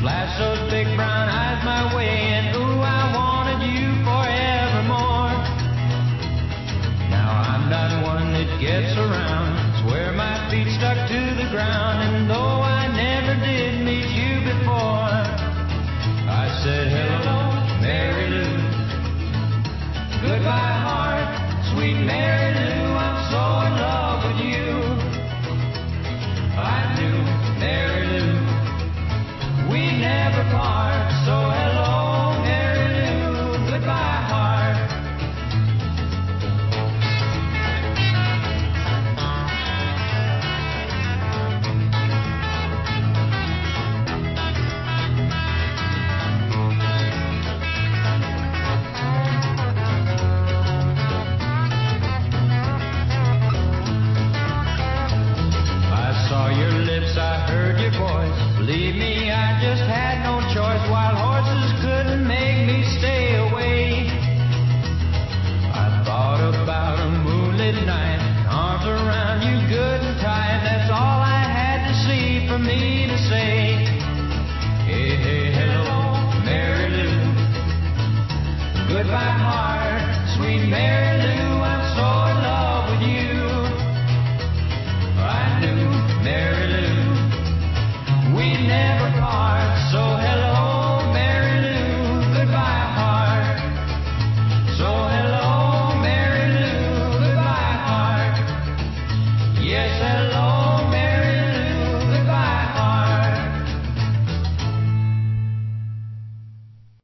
Flash those big brown eyes my way, and ooh, I wanted you forevermore. Now I'm not one that gets around, swear my feet stuck to the ground, and though I never did meet you before, I said hello, Mary Lou. Goodbye, heart, sweet Mary Lou, I'm so in love with you. I do, Mary Lou, we never part, so hello, Mary Lou, goodbye, heart. I saw your lips, I heard your voice. Believe me, I just had no choice. Wild horses couldn't make me stay.